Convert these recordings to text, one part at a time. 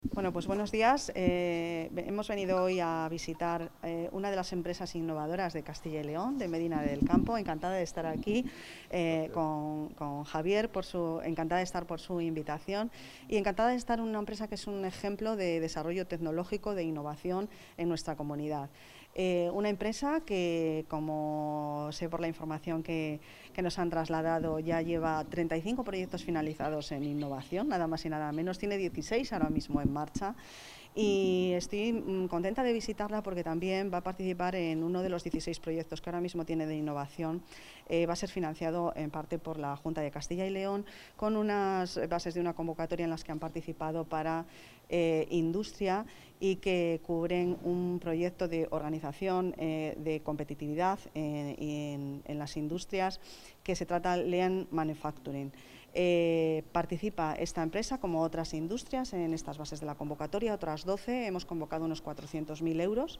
Bueno, pues buenos días. Hemos venido hoy a visitar una de las empresas innovadoras de Castilla y León, de Medina del Campo. Encantada de estar aquí con Javier, encantada de estar por su invitación y encantada de estar en una empresa que es un ejemplo de desarrollo tecnológico, de innovación en nuestra comunidad. Una empresa que, como sé por la información que nos han trasladado, ya lleva 35 proyectos finalizados en innovación, nada más y nada menos. Tiene 16 ahora mismo en marcha y estoy contenta de visitarla porque también va a participar en uno de los 16 proyectos que ahora mismo tiene de innovación. Va a ser financiado en parte por la Junta de Castilla y León, con unas bases de una convocatoria en las que han participado para industria y que cubren un proyecto de organización de competitividad en las industrias que se trata Lean Manufacturing. Participa esta empresa, como otras industrias, en estas bases de la convocatoria, otras 12, hemos convocado unos 400.000 euros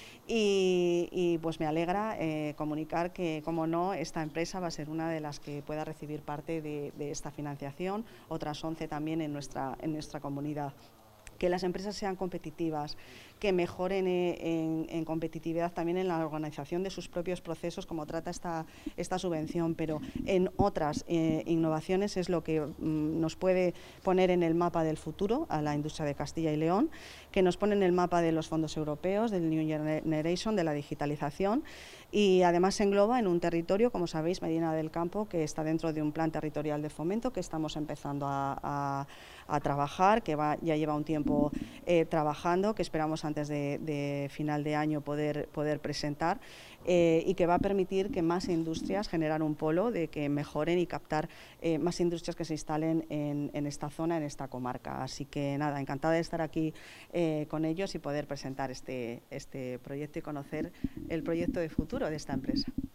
y pues me alegra comunicar que, como no, esta empresa va a ser una de las que pueda recibir parte de esta financiación, otras 11 también en nuestra comunidad. Que las empresas sean competitivas, que mejoren en competitividad también en la organización de sus propios procesos, como trata esta subvención, pero en otras innovaciones es lo que nos puede poner en el mapa del futuro a la industria de Castilla y León, que nos pone en el mapa de los fondos europeos, del New Generation, de la digitalización, y además se engloba en un territorio, como sabéis, Medina del Campo, que está dentro de un plan territorial de fomento que estamos empezando a trabajar, que ya lleva un tiempo trabajando, que esperamos antes de final de año poder presentar, y que va a permitir que más industrias, generar un polo de que mejoren y captar más industrias que se instalen en esta zona, en esta comarca. Así que nada, encantada de estar aquí con ellos y poder presentar este proyecto y conocer el proyecto de futuro de esta empresa.